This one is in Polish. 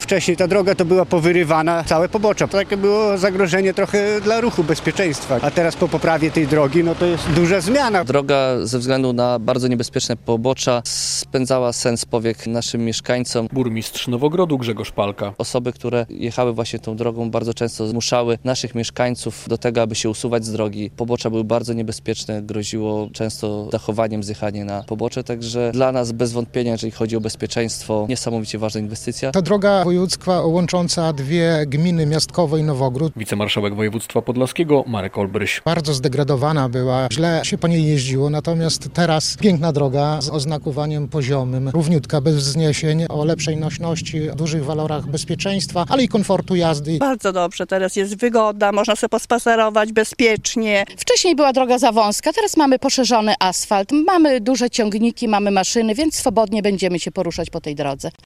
Wcześniej ta droga to była powyrywana, całe pobocze. Takie było zagrożenie trochę dla ruchu, bezpieczeństwa. A teraz po poprawie tej drogi, no to jest duża zmiana. Droga ze względu na bardzo niebezpieczne pobocza spędzała sens powiek naszym mieszkańcom. Burmistrz Nowogrodu Grzegorz Palka. Osoby, które jechały właśnie tą drogą, bardzo często zmuszały naszych mieszkańców do tego, aby się usuwać z drogi. Pobocza były bardzo niebezpieczne, groziło często dachowaniem, zjechanie na pobocze, także dla nas bez wątpienia, jeżeli chodzi o bezpieczeństwo, niesamowicie ważna inwestycja. To droga wojewódzka łącząca dwie gminy, Miastkowo i Nowogród. Wicemarszałek województwa podlaskiego Marek Olbryś. Bardzo zdegradowana była, źle się po niej jeździło, natomiast teraz piękna droga z oznakowaniem poziomym, równiutka, bez wzniesień, o lepszej nośności, o dużych walorach bezpieczeństwa, ale i komfortu jazdy. Bardzo dobrze, teraz jest wygoda, można sobie pospacerować bezpiecznie. Wcześniej była droga za wąska, teraz mamy poszerzony asfalt, mamy duże ciągniki, mamy maszyny, więc swobodnie będziemy się poruszać po tej drodze.